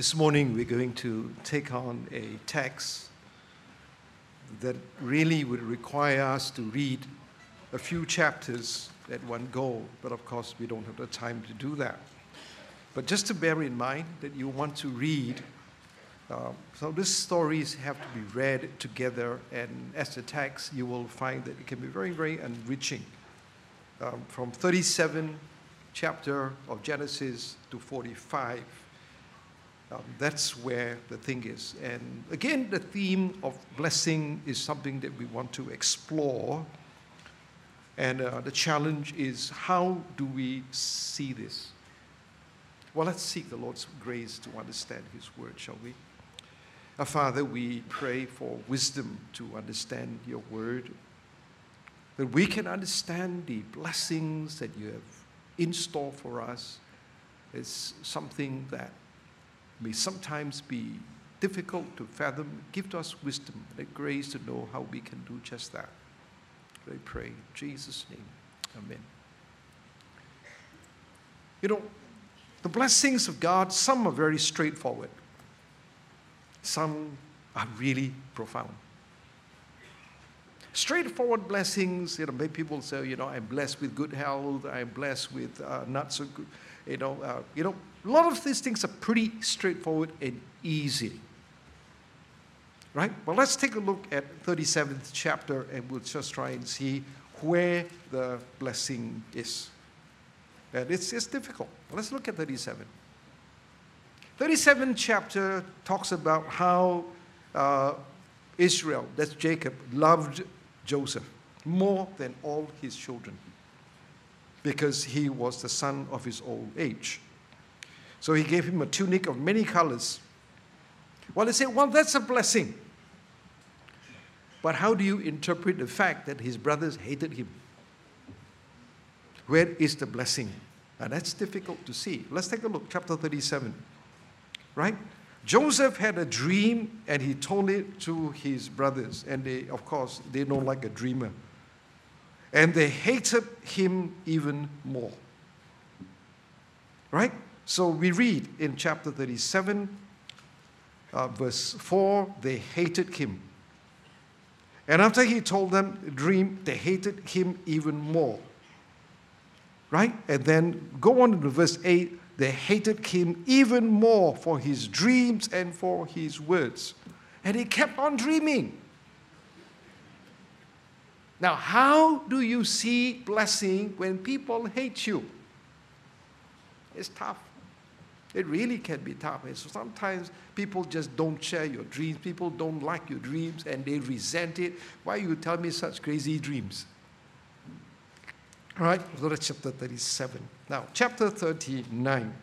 This morning we're going to take on a text that really would require us to read a few chapters at one go, but of course we don't have the time to do that. But just to bear in mind that you want to read, so these stories have to be read together, and as a text you will find that it can be very, very enriching. From 37 chapter of Genesis to 45, that's where the thing is. And again, the theme of blessing is something that we want to explore. And the challenge is, how do we see this? Well, let's seek the Lord's grace to understand His word, shall we? Our Father, we pray for wisdom to understand your word, that we can understand the blessings that you have in store for us. It's something that may sometimes be difficult to fathom. Give to us wisdom and grace to know how we can do just that. I pray in Jesus' name. Amen. You know, the blessings of God, some are very straightforward. Some are really profound. Straightforward blessings, many people say, I'm blessed with good health, I'm blessed with not so good, a lot of these things are pretty straightforward and easy. Right? Well, let's take a look at 37th chapter, and we'll just try and see where the blessing is. And it's difficult. Let's look at 37. 37th chapter talks about how Israel, that's Jacob, loved Joseph more than all his children because he was the son of his old age. So he gave him a tunic of many colors. Well, they say, well, that's a blessing. But how do you interpret the fact that his brothers hated him? Where is the blessing? And that's difficult to see. Let's take a look, chapter 37. Right? Joseph had a dream, and he told it to his brothers. And they, of course, they don't like a dreamer. And they hated him even more. Right? So we read in chapter 37, verse 4, they hated him. And after he told them the dream, they hated him even more. Right? And then go on to verse 8, they hated him even more for his dreams and for his words. And he kept on dreaming. Now, how do you see blessing when people hate you? It's tough. It really can be tough. And so sometimes people just don't share your dreams. People don't like your dreams and they resent it. Why you tell me such crazy dreams? All right, go to chapter 37. Now, chapter 39.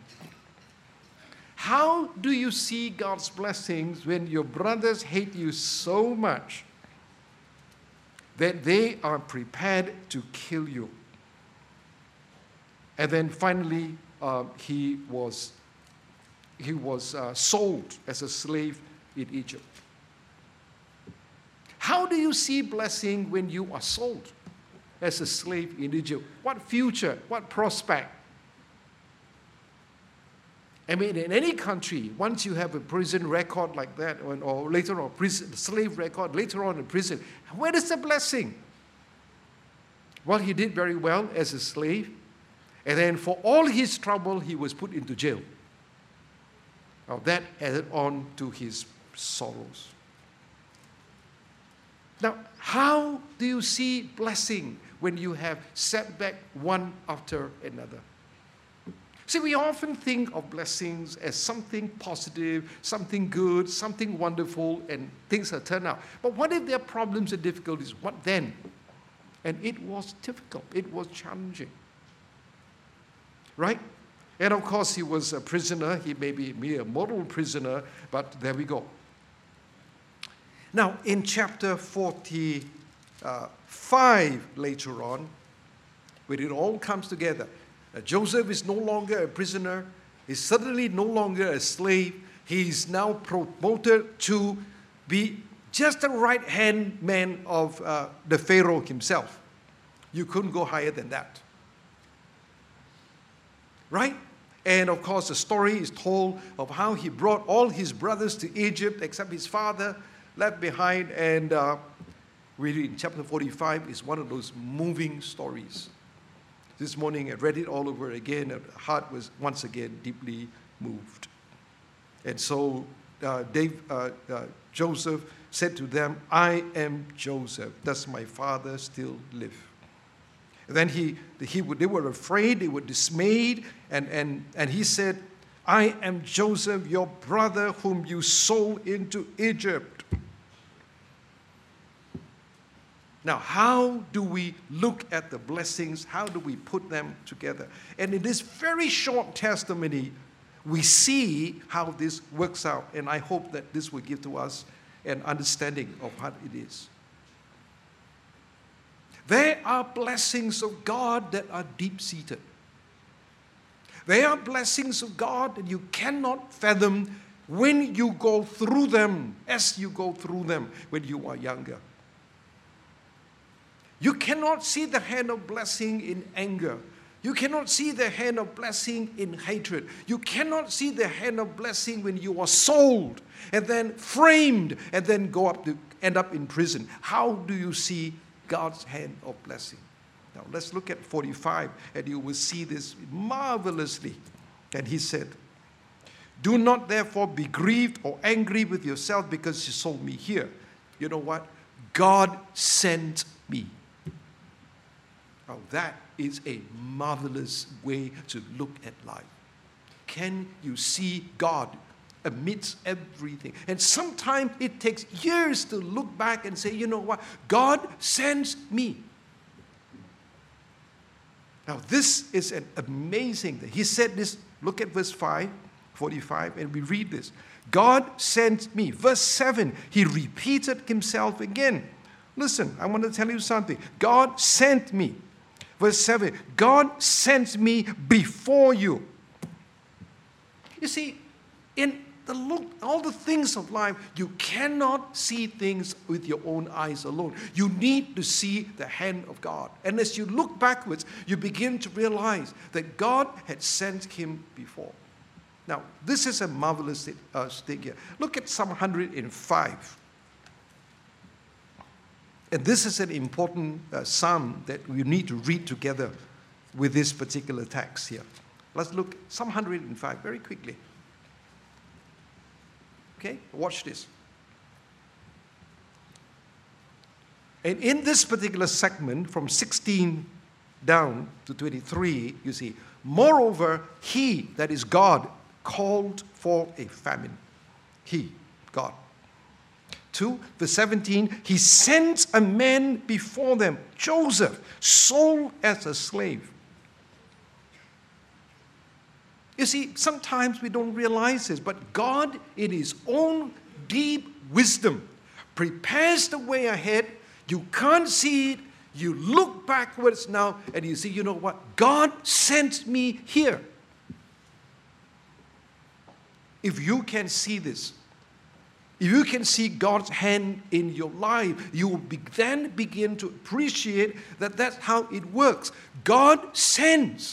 How do you see God's blessings when your brothers hate you so much that they are prepared to kill you? And then finally, he was sold as a slave in Egypt. How do you see blessing when you are sold as a slave in Egypt? What future? What prospect? I mean, in any country, once you have a prison record like that, or later on slave record, later on in prison, where is the blessing? Well, he did very well as a slave, and then for all his trouble, he was put into jail. Now, that added on to his sorrows. Now, how do you see blessing when you have setback one after another? See, we often think of blessings as something positive, something good, something wonderful, and things have turned out. But what if there are problems and difficulties? What then? And it was difficult. It was challenging. Right? And of course, he was a prisoner. He may be a model prisoner, but there we go. Now, in chapter 45, later on, when it all comes together, Joseph is no longer a prisoner. He's certainly no longer a slave. He's now promoted to be just the right-hand man of the Pharaoh himself. You couldn't go higher than that. Right? And of course, the story is told of how he brought all his brothers to Egypt, except his father left behind. And we read in chapter 45 is one of those moving stories. This morning I read it all over again, and the heart was once again deeply moved. And so Joseph said to them, I am Joseph. Does my father still live? And then they were afraid, they were dismayed, and he said, I am Joseph, your brother whom you sold into Egypt. Now, how do we look at the blessings? How do we put them together? And in this very short testimony, we see how this works out. And I hope that this will give to us an understanding of what it is. There are blessings of God that are deep-seated. There are blessings of God that you cannot fathom when you go through them, as you go through them when you are younger. You cannot see the hand of blessing in anger. You cannot see the hand of blessing in hatred. You cannot see the hand of blessing when you are sold and then framed and then end up in prison. How do you see God's hand of blessing? Now let's look at 45 and you will see this marvelously. And he said, do not therefore be grieved or angry with yourself because you sold me here. You know what? God sent me. Now that is a marvelous way to look at life. Can you see God amidst everything? And sometimes it takes years to look back and say, you know what? God sends me. Now this is an amazing thing. He said this, look at verse 45, and we read this. God sent me. Verse 7, he repeated himself again. Listen, I want to tell you something. God sent me. Verse 7, God sent me before you. You see, in all the things of life, you cannot see things with your own eyes alone. You need to see the hand of God. And as you look backwards, you begin to realize that God had sent him before. Now, this is a marvelous thing here. Look at Psalm 105. And this is an important psalm that we need to read together with this particular text here. Let's look at Psalm 105 very quickly. Okay, watch this. And in this particular segment, from 16 down to 23, you see, moreover, he, that is God, called for a famine. He, God. 2, verse 17, he sent a man before them, Joseph, sold as a slave. You see, sometimes we don't realize this, but God, in his own deep wisdom, prepares the way ahead. You can't see it. You look backwards now, and you see, you know what? God sent me here. If you can see this, if you can see God's hand in your life, you will then begin to appreciate that that's how it works. God sends.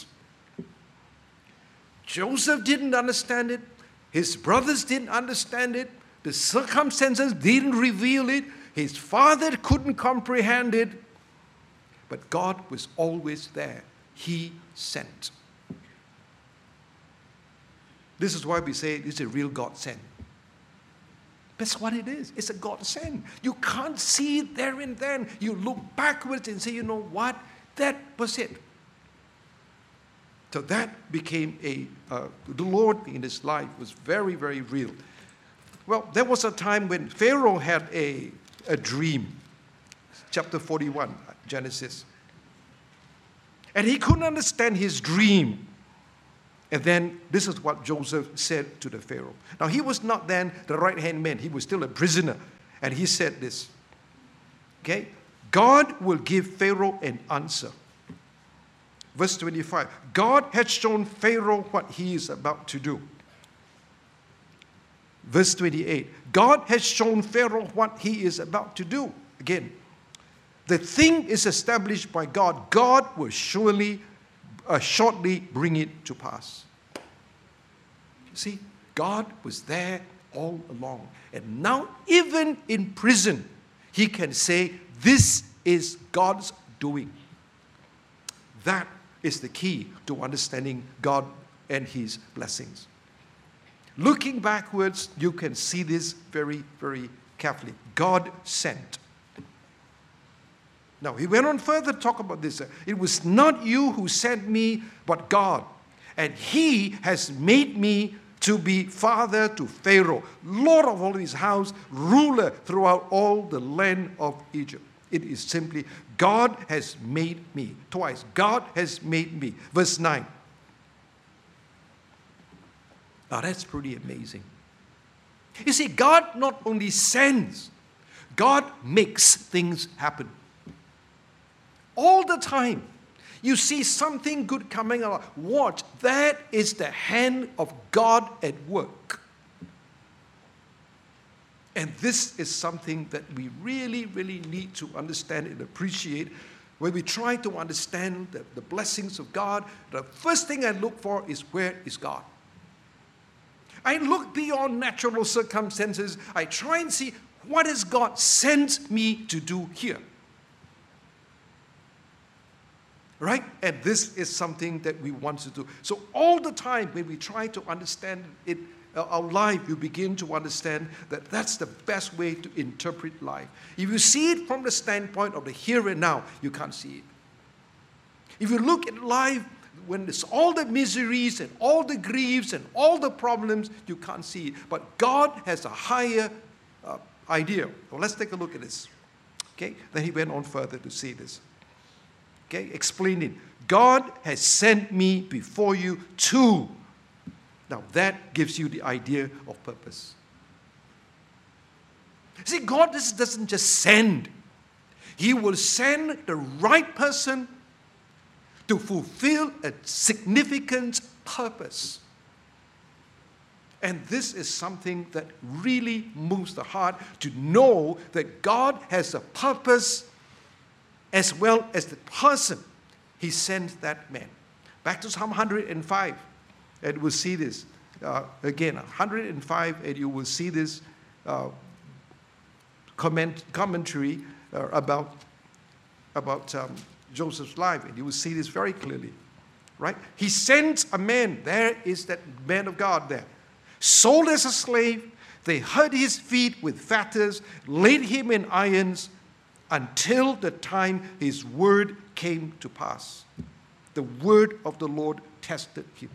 Joseph didn't understand it. His brothers didn't understand it. The circumstances didn't reveal it. His father couldn't comprehend it. But God was always there. He sent. This is why we say it's a real God sent. That's what it is. It's a God sent. You can't see it there and then. You look backwards and say, you know what? That was it. So that became the Lord in his life was very, very real. Well, there was a time when Pharaoh had a dream. Chapter 41, Genesis. And he couldn't understand his dream. And then this is what Joseph said to the Pharaoh. Now, he was not then the right-hand man. He was still a prisoner. And he said this. Okay? God will give Pharaoh an answer. Verse 25. God had shown Pharaoh what he is about to do. Verse 28. God has shown Pharaoh what he is about to do. Again, the thing is established by God. God will shortly bring it to pass. See, God was there all along. And now, even in prison, he can say, this is God's doing. That is the key to understanding God and his blessings. Looking backwards, you can see this very, very carefully. God sent. Now, he went on further to talk about this. It was not you who sent me, but God. And he has made me to be father to Pharaoh, Lord of all his house, ruler throughout all the land of Egypt. It is simply, God has made me. Twice, God has made me. Verse 9. Now that's pretty amazing. You see, God not only sends, God makes things happen. All the time, you see something good coming along. Watch, that is the hand of God at work. And this is something that we really, really need to understand and appreciate. When we try to understand the blessings of God, the first thing I look for is, where is God? I look beyond natural circumstances. I try and see, what has God sent me to do here? Right? And this is something that we want to do. So all the time when we try to understand it, our life, you begin to understand that that's the best way to interpret life. If you see it from the standpoint of the here and now, you can't see it. If you look at life when there's all the miseries and all the griefs and all the problems, you can't see it. But God has a higher idea. Well, let's take a look at this. Okay? Then he went on further to see this. Okay? Explaining. God has sent me before you to. Now that gives you the idea of purpose. See, God doesn't just send. He will send the right person to fulfill a significant purpose. And this is something that really moves the heart, to know that God has a purpose as well as the person he sent that man. Back to Psalm 105, and we'll see this again. 105, and you will see this commentary about Joseph's life, and you will see this very clearly, right? He sent a man. There is that man of God there. Sold as a slave, they hurt his feet with fetters, laid him in irons, until the time his word came to pass. The word of the Lord tested him.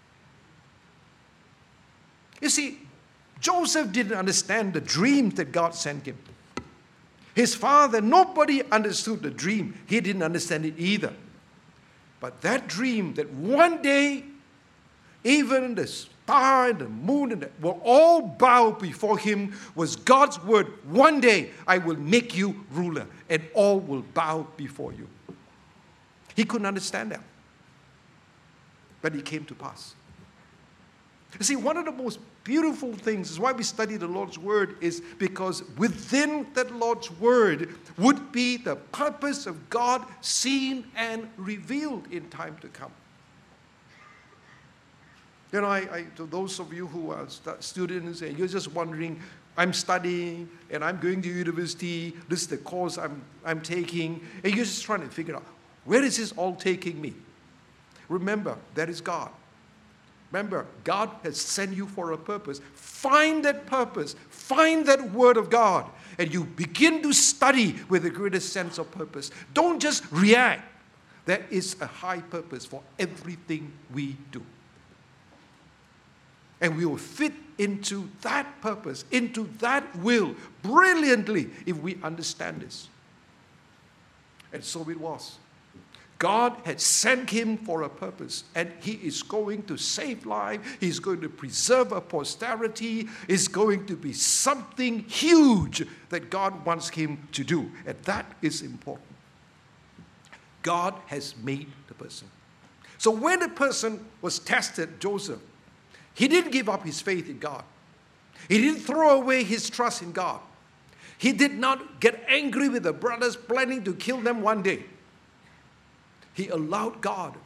You see, Joseph didn't understand the dreams that God sent him. His father, nobody understood the dream. He didn't understand it either. But that dream that one day, even the star and the moon and will all bow before him, was God's word. One day I will make you ruler and all will bow before you. He couldn't understand that. But it came to pass. You see, one of the most beautiful things is why we study the Lord's Word, is because within that Lord's Word would be the purpose of God seen and revealed in time to come. You know, to those of you who are students and you're just wondering, I'm studying and I'm going to university, this is the course I'm taking, and you're just trying to figure out, where is this all taking me? Remember, that is God. Remember, God has sent you for a purpose. Find that purpose. Find that word of God. And you begin to study with a greater sense of purpose. Don't just react. There is a high purpose for everything we do. And we will fit into that purpose, into that will, brilliantly if we understand this. And so it was. God had sent him for a purpose, and he is going to save life. He's going to preserve a posterity. It's going to be something huge that God wants him to do, and that is important. God has made the person. So when the person was tested, Joseph, he didn't give up his faith in God. He didn't throw away his trust in God. He did not get angry with the brothers planning to kill them one day. He allowed God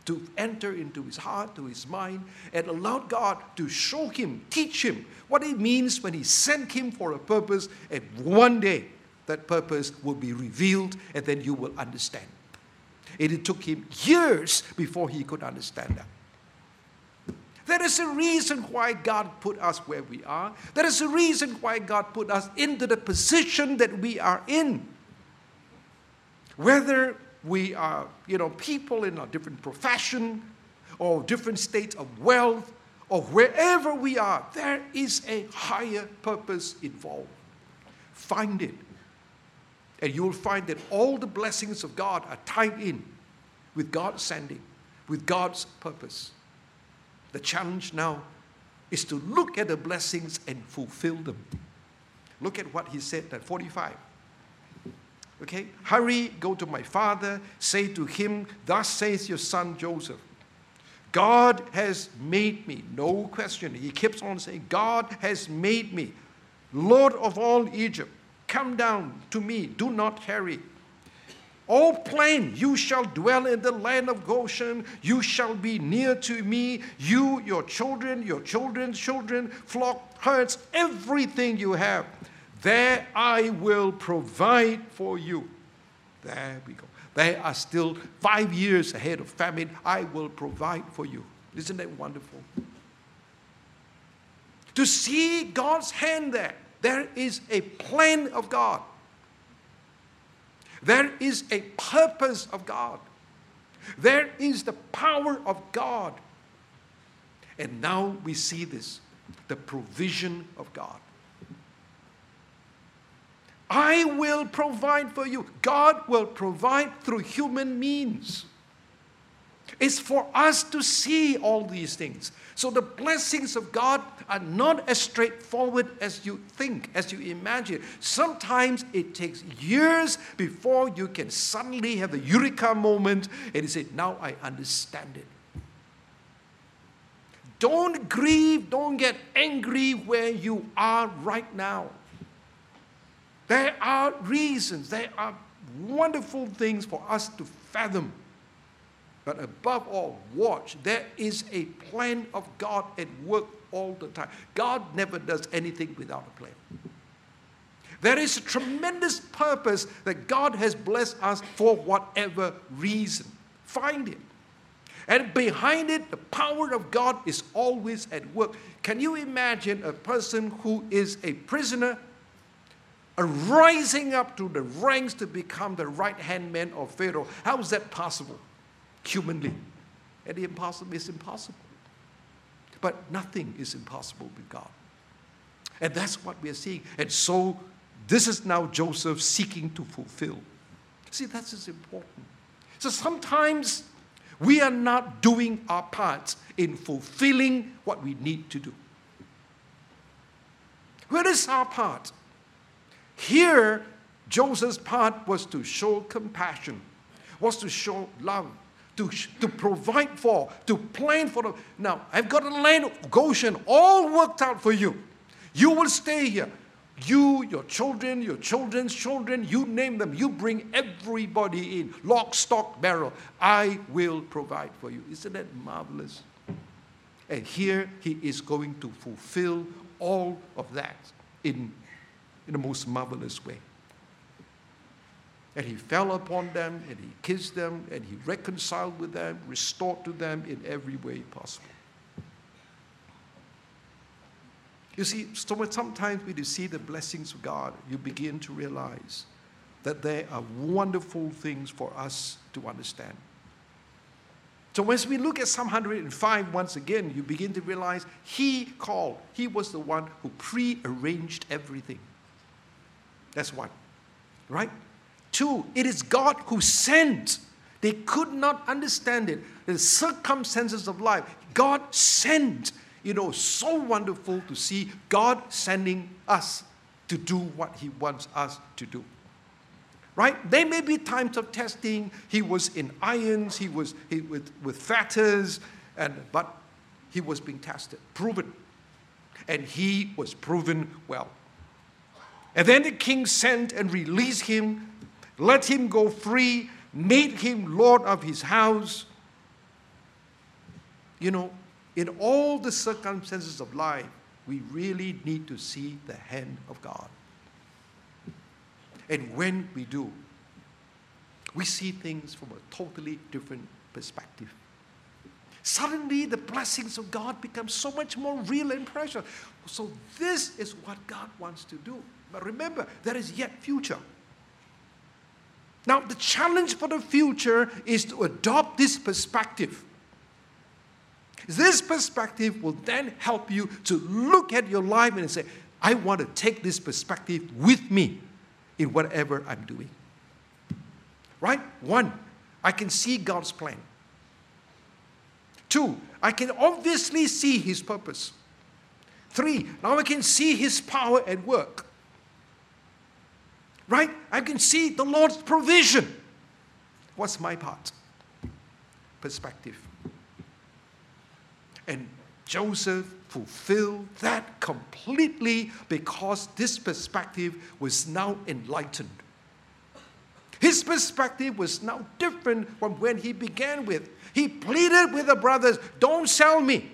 to enter into his heart, to his mind, and allowed God to show him, teach him what it means when he sent him for a purpose, and one day that purpose will be revealed, and then you will understand. And it took him years before he could understand that. There is a reason why God put us where we are. There is a reason why God put us into the position that we are in. Whether we are, people in a different profession or different states of wealth or wherever we are, there is a higher purpose involved. Find it. And you'll find that all the blessings of God are tied in with God's sending, with God's purpose. The challenge now is to look at the blessings and fulfill them. Look at what he said at 45. Okay? Hurry, go to my father, say to him, thus says your son Joseph, God has made me, no question. He keeps on saying, God has made me Lord of all Egypt. Come down to me, do not tarry. All plain, you shall dwell in the land of Goshen. You shall be near to me, you, your children, your children's children, flock, herds, everything you have. There I will provide for you. There we go. There are still 5 years ahead of famine. I will provide for you. Isn't that wonderful? To see God's hand there. There is a plan of God. There is a purpose of God. There is the power of God. And now we see this, the provision of God. I will provide for you. God will provide through human means. It's for us to see all these things. So the blessings of God are not as straightforward as you think, as you imagine. Sometimes it takes years before you can suddenly have a eureka moment and you say, now I understand it. Don't grieve, don't get angry where you are right now. There are reasons, there are wonderful things for us to fathom. But above all, watch. There is a plan of God at work all the time. God never does anything without a plan. There is a tremendous purpose that God has blessed us for whatever reason. Find it. And behind it, the power of God is always at work. Can you imagine a person who is a prisoner rising up to the ranks to become the right-hand man of Pharaoh? How is that possible? Humanly. And the impossible is impossible. But nothing is impossible with God. And that's what we are seeing. And so this is now Joseph seeking to fulfill. See, that's is important. So sometimes we are not doing our part in fulfilling what we need to do. Where is our part? Here, Joseph's part was to show compassion, was to show love, to provide for, to plan for them. Now, I've got a land of Goshen all worked out for you. You will stay here. You, your children, your children's children, you name them. You bring everybody in. Lock, stock, barrel. I will provide for you. Isn't that marvelous? And here he is going to fulfill all of that in the most marvelous way. And he fell upon them, and he kissed them, and he reconciled with them, restored to them in every way possible. You see, so sometimes when you see the blessings of God, you begin to realize that there are wonderful things for us to understand. So as we look at Psalm 105 once again, you begin to realize he called. He was the one who pre-arranged everything. That's one, right? 2, it is God who sent. They could not understand it. The circumstances of life, God sent. You know, so wonderful to see God sending us to do what he wants us to do. Right? There may be times of testing. He was in irons, he was with fetters, but he was being tested, proven. And he was proven well. And then the king sent and released him, let him go free, made him Lord of his house. in all the circumstances of life, we really need to see the hand of God. And when we do, we see things from a totally different perspective. Suddenly, the blessings of God become so much more real and precious. So this is what God wants to do. But remember, there is yet future. Now, the challenge for the future is to adopt this perspective. This perspective will then help you to look at your life and say, I want to take this perspective with me in whatever I'm doing. Right? 1, I can see God's plan. 2, I can obviously see His purpose. 3, now I can see His power at work. Right? I can see the Lord's provision. What's my part? Perspective. And Joseph fulfilled that completely because this perspective was now enlightened. His perspective was now different from when he began with. He pleaded with the brothers, don't sell me.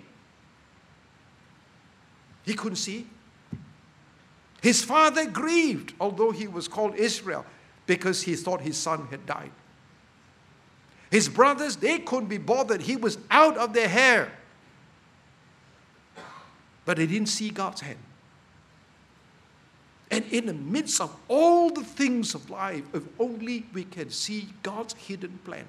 He couldn't see. His father grieved, although he was called Israel, because he thought his son had died. His brothers, they couldn't be bothered. He was out of their hair. But they didn't see God's hand. And in the midst of all the things of life, if only we can see God's hidden plan,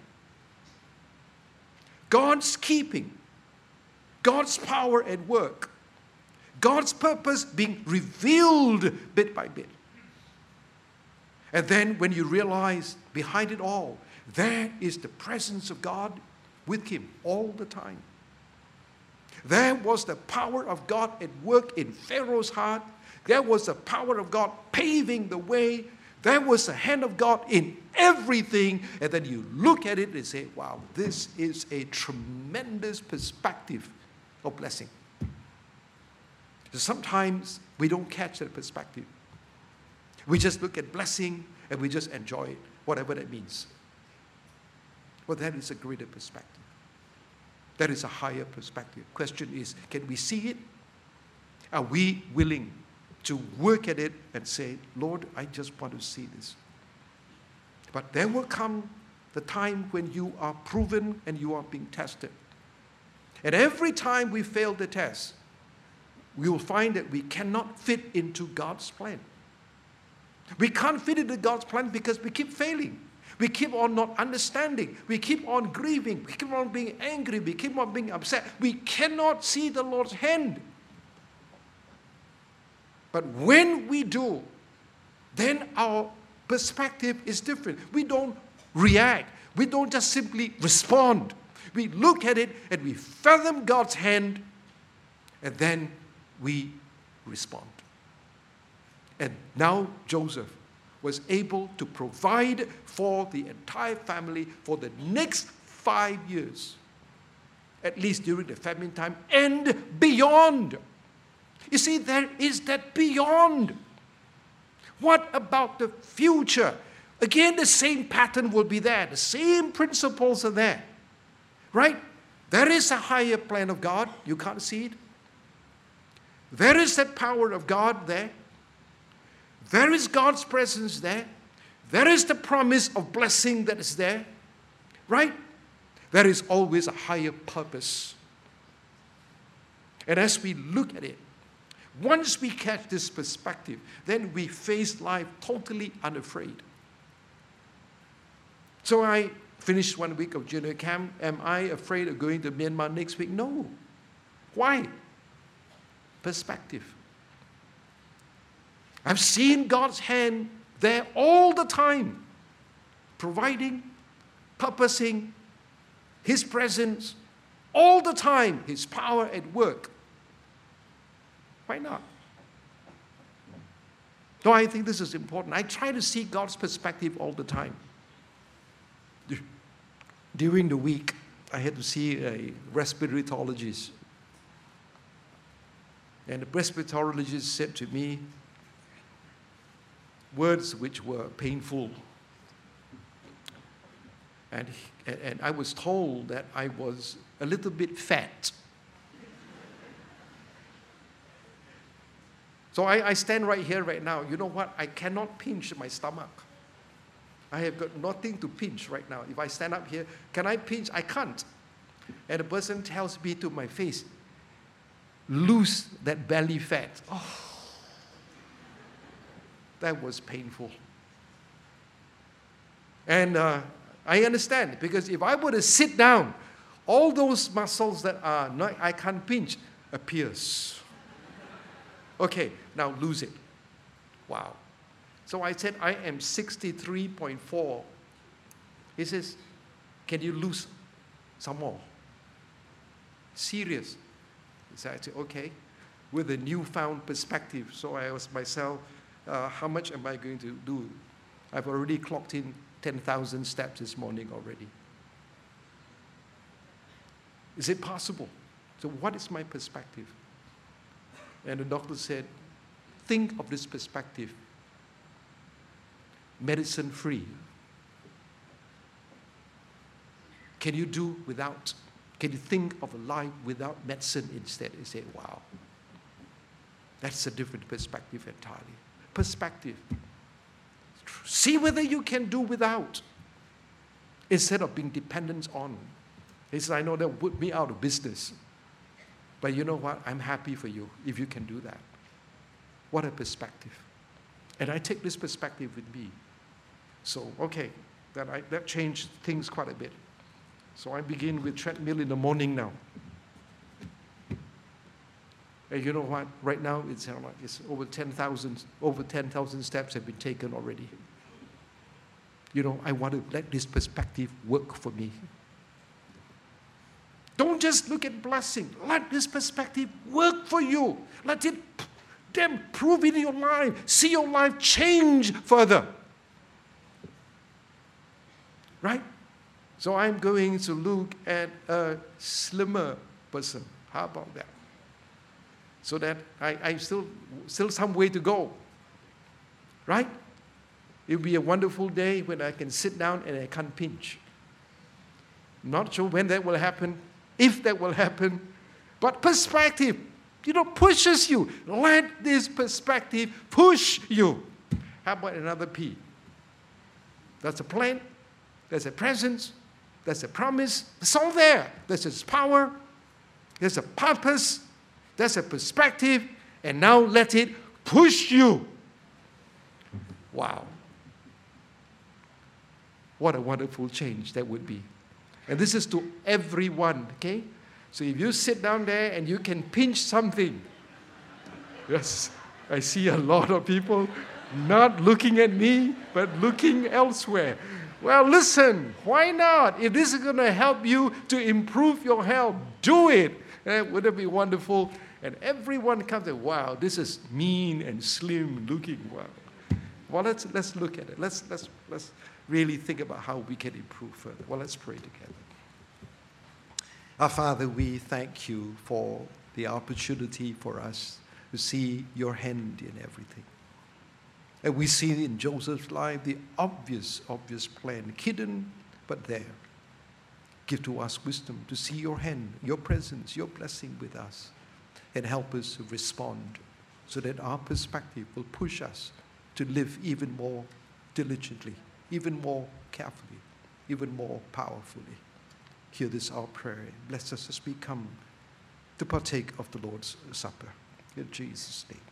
God's keeping, God's power at work, God's purpose being revealed bit by bit. And then when you realize behind it all, there is the presence of God with him all the time. There was the power of God at work in Pharaoh's heart. There was the power of God paving the way. There was the hand of God in everything. And then you look at it and say, wow, this is a tremendous perspective of blessing. Sometimes we don't catch that perspective. We just look at blessing and we just enjoy it, whatever that means. Well, that is a greater perspective. That is a higher perspective. Question is, can we see it? Are we willing to work at it and say, Lord, I just want to see this? But there will come the time when you are proven and you are being tested. And every time we fail the test, we will find that we cannot fit into God's plan. We can't fit into God's plan because we keep failing. We keep on not understanding. We keep on grieving. We keep on being angry. We keep on being upset. We cannot see the Lord's hand. But when we do, then our perspective is different. We don't react. We don't just simply respond. We look at it and we fathom God's hand, and then we respond. And now Joseph was able to provide for the entire family for the next 5 years, at least during the famine time, and beyond. You see, there is that beyond. What about the future? Again, the same pattern will be there. The same principles are there. Right? There is a higher plan of God. You can't see it. There is that power of God there. There is God's presence there. There is the promise of blessing that is there. Right? There is always a higher purpose. And as we look at it, once we catch this perspective, then we face life totally unafraid. So I finished 1 week of junior camp. Am I afraid of going to Myanmar next week? No. Why? Perspective. I've seen God's hand there all the time, providing, purposing, His presence all the time, His power at work. Why not? No, I think this is important. I try to see God's perspective all the time. During the week, I had to see a respirologist. And the respirologist said to me words which were painful. And I was told that I was a little bit fat. So I stand right here right now. You know what? I cannot pinch my stomach. I have got nothing to pinch right now. If I stand up here, can I pinch? I can't. And the person tells me to my face, lose that belly fat. Oh, that was painful. And I understand, because if I were to sit down, all those muscles that are not, I can't pinch appears. Okay, now lose it. Wow. So I said, I am 63.4. He says, can you lose some more? Serious. So I said, okay, with a newfound perspective. So I asked myself, how much am I going to do? I've already clocked in 10,000 steps this morning already. Is it possible? So what is my perspective? And the doctor said, think of this perspective. Medicine free. Can you do without? Can you think of a life without medicine instead? He said, wow. That's a different perspective entirely. Perspective. See whether you can do without instead of being dependent on. He said, I know that will put me out of business. But you know what? I'm happy for you if you can do that. What a perspective. And I take this perspective with me. So, okay, that changed things quite a bit. So I begin with treadmill in the morning now. And you know what? Right now it's over 10,000 steps have been taken already. You know, I want to let this perspective work for me. Don't just look at blessing. Let this perspective work for you. Let it then prove in your life. See your life change further. Right? So I'm going to look at a slimmer person. How about that? So that I still some way to go. Right? It will be a wonderful day when I can sit down and I can't pinch. Not sure when that will happen, if that will happen, but perspective, pushes you. Let this perspective push you. How about another P? That's a plan, there's a presence, there's a promise. It's all there. There's His power, there's a purpose, there's a perspective, and now let it push you. Wow. What a wonderful change that would be. And this is to everyone, okay? So if you sit down there and you can pinch something, yes, I see a lot of people not looking at me, but looking elsewhere. Well, listen, why not? If this is going to help you to improve your health, do it. Wouldn't it be wonderful? And everyone comes and, wow, this is mean and slim looking. Wow. Well, let's look at it. Let's really think about how we can improve further. Well, let's pray together. Our Father, we thank you for the opportunity for us to see your hand in everything. And we see in Joseph's life the obvious plan, hidden but there. Give to us wisdom to see your hand, your presence, your blessing with us, and help us to respond so that our perspective will push us to live even more diligently, even more carefully, even more powerfully. Hear this our prayer. Bless us as we come to partake of the Lord's Supper. In Jesus' name.